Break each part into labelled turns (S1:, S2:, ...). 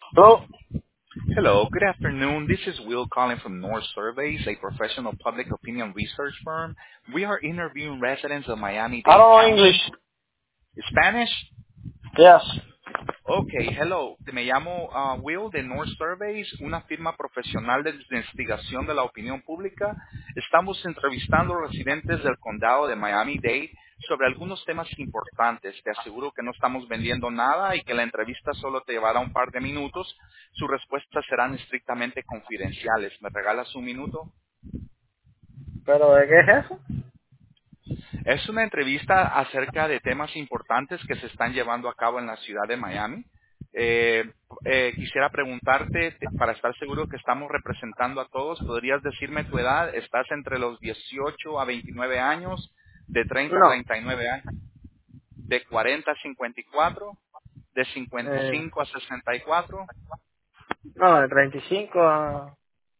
S1: No,
S2: Hello, good afternoon. This is Will calling from North Surveys, a professional public opinion research firm. We are interviewing residents of
S1: I
S2: Miami-Dade
S1: don't know English.
S2: County. Spanish?
S1: Yes.
S2: Okay, hello. Me llamo Will de North Surveys, una firma profesional de investigación de la opinión pública. Estamos entrevistando residentes del condado de Miami-Dade sobre algunos temas importantes. Te aseguro que no estamos vendiendo nada y que la entrevista solo te llevará un par de minutos. Sus respuestas serán estrictamente confidenciales. ¿Me regalas un minuto?
S1: ¿Pero de qué es eso?
S2: Es una entrevista acerca de temas importantes que se están llevando a cabo en la ciudad de Miami. Eh, Quisiera preguntarte, para estar seguro que estamos representando a todos, ¿podrías decirme tu edad? ¿Estás entre los 18 a 29 años, de 30 a
S1: No.
S2: 39 años, de 40 a 54, de
S1: Eh,
S2: 55 a 64,
S1: no, de 35 a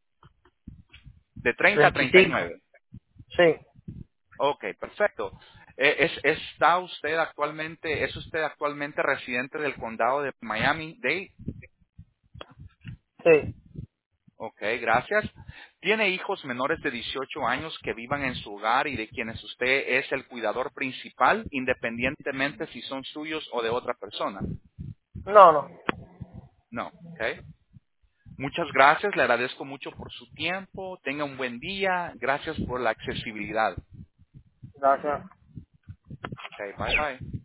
S2: de 30 a
S1: 35.
S2: 39?
S1: Sí,
S2: Ok, perfecto. ¿Es usted actualmente residente del condado de Miami-Dade?
S1: sí.
S2: Ok, gracias. ¿Tiene hijos menores de 18 años que vivan en su hogar y de quienes usted es el cuidador principal, independientemente si son suyos o de otra persona?
S1: No, no.
S2: No, ok. Muchas gracias, le agradezco mucho por su tiempo. Tenga un buen día. Gracias por la accesibilidad.
S1: Gracias.
S2: Ok, bye bye.